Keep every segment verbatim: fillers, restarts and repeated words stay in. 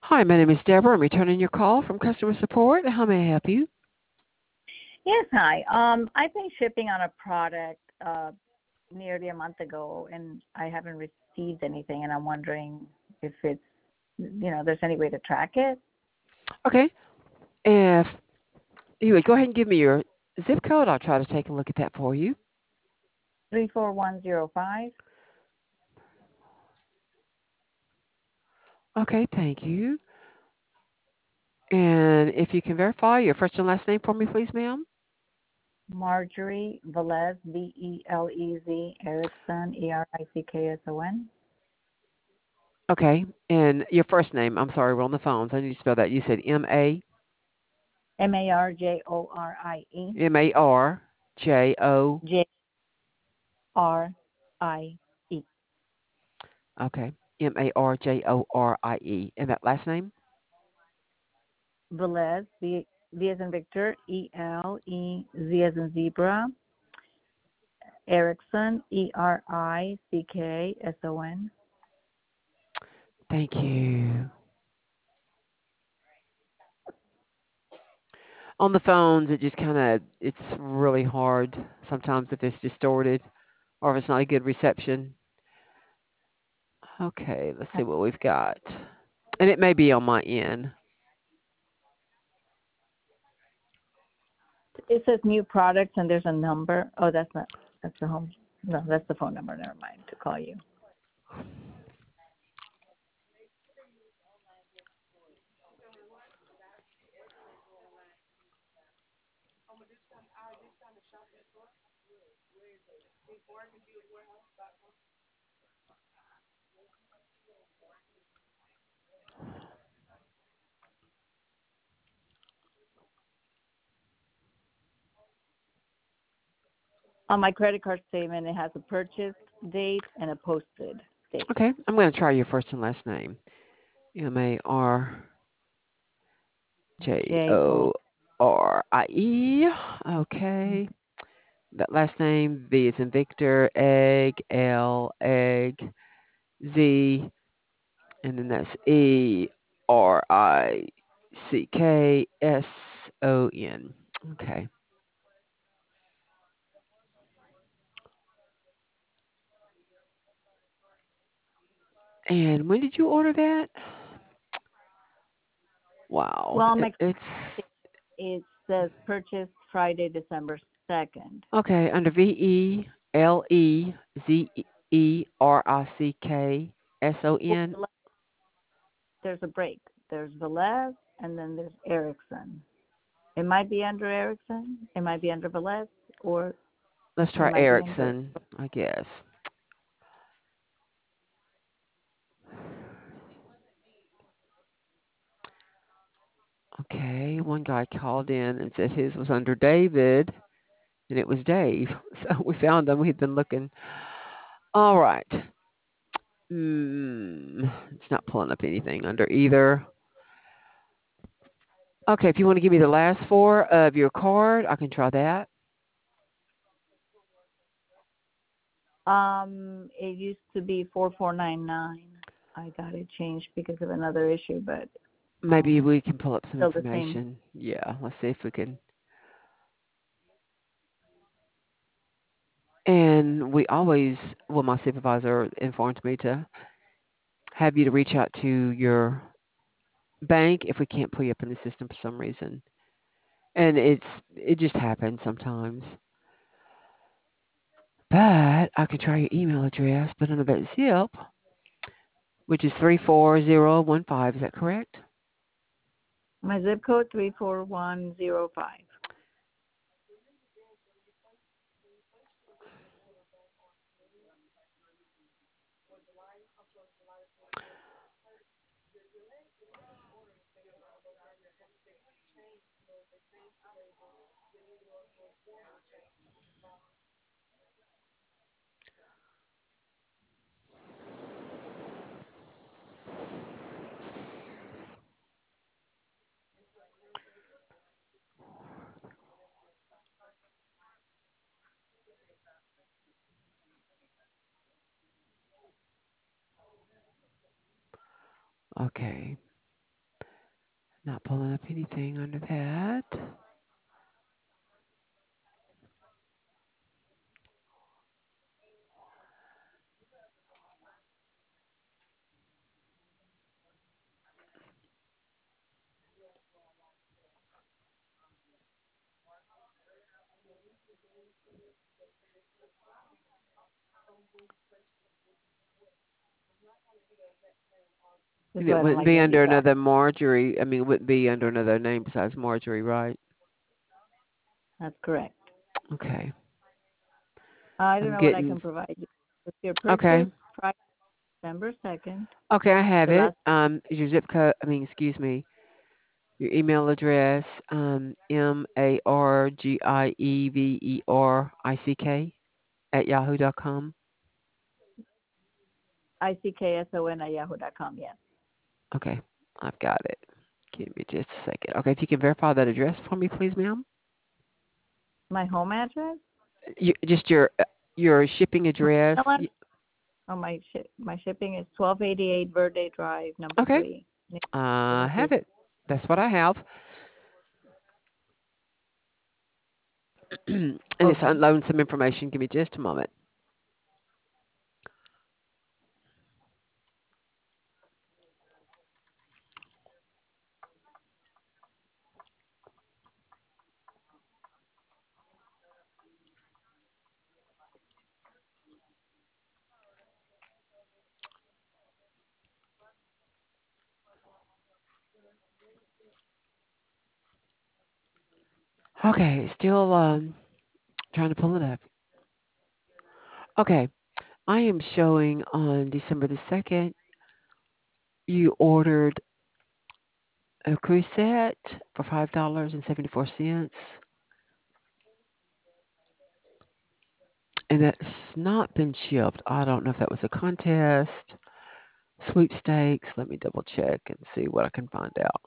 Hi, my name is Deborah. I'm returning your call from customer support. How may I help you? Yes, hi. Um, I've been shipping on a product uh, nearly a month ago, and I haven't received anything, and I'm wondering if it's, you know, there's any way to track it. Okay. If you would go ahead and give me your zip code, I'll try to take a look at that for you. three four one zero five. Okay, thank you. And if you can verify your first and last name for me, please, ma'am. Marjorie Velez, V E L E Z, Erickson, E R I C K S O N. Okay. And your first name. I'm sorry, we're on the phones. I need to spell that. You said M A M A R J O R I E. M A R J O. J R I E. Okay. M A R J O R I E. And that last name? Velez, V, v as in Victor, E L E Z as in zebra, Erickson, E R I C K S O N. Thank you. On the phones, it just kind of, it's really hard sometimes if it's distorted or if it's not a good reception. Okay, let's see what we've got. And it may be on my end. It says new products and there's a number. Oh, that's not, that's the home. No, that's the phone number. Never mind to call you. On my credit card statement, it has a purchase date and a posted date. Okay, I'm going to try your first and last name. M A R J J O. O R I E. Okay. That last name, V is in Victor, egg, L, egg, Z, and then that's E R I C K S O N. Okay. And when did you order that? Wow. Well, on It, my it's it says purchased Friday, December second. okay under V E L E Z E R I C K S O Well, N. there's a break. There's Velez and then there's Erickson. It might be under Erickson. It might be under Velez, or Let's it try might be under. Ericsson, I guess. Okay, one guy called in and said his was under David, and it was Dave. So we found him. We'd been looking. All right. Mm, it's not pulling up anything under either. Okay, if you want to give me the last four of your card, I can try that. Um, it used to be four four nine nine. I got it changed because of another issue, but Maybe um, we can pull up some still the same. information. Yeah, let's see if we can. And we always, well, my supervisor informed me to have you to reach out to your bank if we can't pull you up in the system for some reason. And it's it just happens sometimes. But I can try your email address, but under that zip, which is three four zero one five. Is that correct? My zip code three four one zero five. Okay. Not pulling up anything under that. This is And it why I don't wouldn't like be Baby under Doll. another Marjorie. I mean, it wouldn't be under another name besides Marjorie, right? That's correct. Okay. I don't I'm know what I getting. can provide you. It's your Okay. purchase price, December second. Okay, I have The it. last Um, is your zip code? I mean, excuse me. Your email address. Um, M A R G I E V E R I C K at yahoo dot com. I C K S O N at yahoo dot com. Yes. Okay, I've got it. Give me just a second. Okay, if you can verify that address for me, please, ma'am. My home address? You, just your uh, your shipping My address. email Y- address? Oh, my shi my shipping is twelve eighty-eight Verde Drive, number Okay, three, I Springfield. have it. That's what I have. And it's Okay. unloading some information. Give me just a moment. Okay, still um, trying to pull it up. Okay, I am showing on December the second, you ordered a cruise set for five dollars and seventy-four cents, and that's not been shipped. I don't know if that was a contest, sweepstakes. Let me double check and see what I can find out.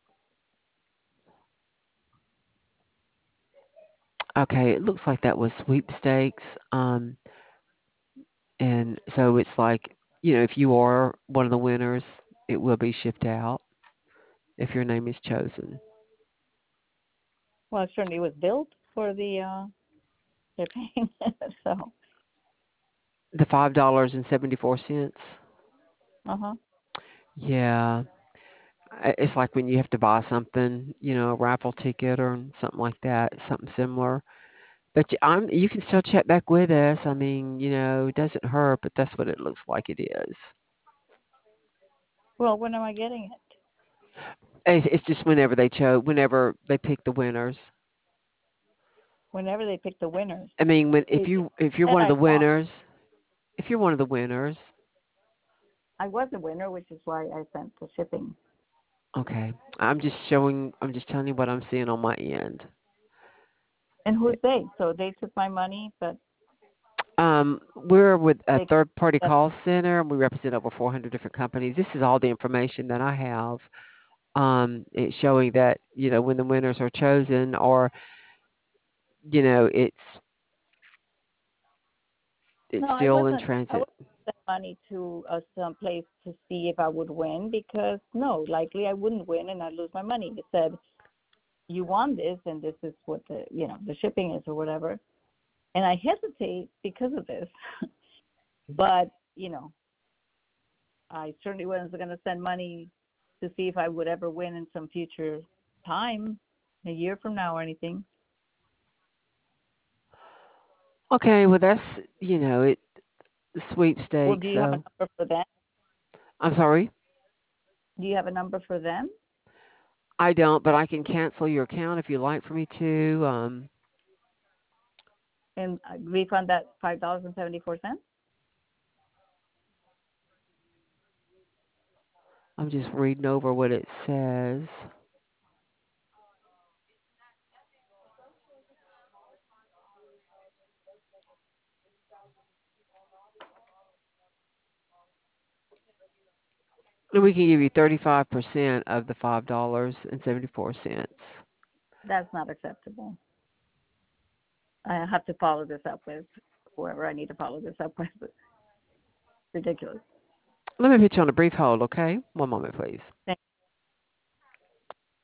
Okay, it looks like that was sweepstakes. Um, and so it's like, you know, if you are one of the winners, it will be shipped out if your name is chosen. Well, it certainly was built for the uh, shipping. So, The five dollars and seventy-four cents. uh-huh. Yeah. I- It's like when you have to buy something, you know, a raffle ticket or something like that, something similar. But y- I'm, you can still check back with us. I mean, you know, it doesn't hurt, but that's what it looks like it is. Well, when am I getting it? It's, it's just whenever they chose, whenever they pick the winners. Whenever they pick the winners. I mean, when if It, it you if you're said one of I the won. winners, if you're one of the winners, I was a winner, which is why I sent the shipping. okay. I'm just showing. I'm just telling you what I'm seeing on my end. And who's they? So they took my money, but Um, we're with a they third party that call center and we represent over four hundred different companies. This is all the information that I have. Um, it's showing that, you know, when the winners are chosen or, you know, it's no, it's I still in wasn't. I transit. wasn't sent money to uh, some place to see if I would win because no, likely I wouldn't win and I'd lose my money. It said you won this and this is what the you know the shipping is or whatever, and I hesitate because of this. But you know, I certainly wasn't going to send money to see if I would ever win in some future time, a year from now or anything. Okay, well that's, you know, it the Well, do sweepstakes, you have a so number for them? I'm sorry. Do you have a number for them I don't, but I can cancel your account if you'd like for me to. Um, and uh, refund that five dollars and seventy four cents? I'm just reading over what it says. And we can give you thirty-five percent of the five dollars and seventy-four cents. That's not acceptable. I have to follow this up with whoever I need to follow this up with. It's ridiculous. Let me put you on a brief hold, okay? One moment, please. Thank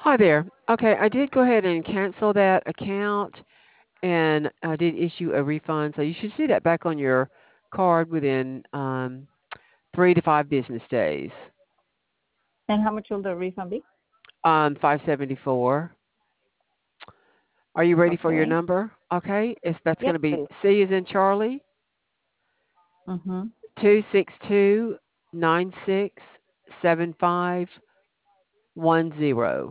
Hi there. Okay, I did go ahead and cancel that account and I did issue a refund. So you should see that back on your card within um, three to five business days. And how much will the refund be? Um, five seventy-four. Are you ready for your Okay. number? Okay, it's that's going Yes, to be please. C is in Charlie, Mhm. two six two nine six seven five one zero.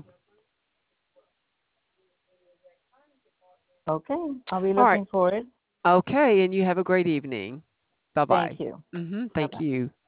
Okay. I'll be All right. looking for it. Okay, and you have a great evening. Bye bye. Thank you. Mm-hmm. Bye Thank bye. you.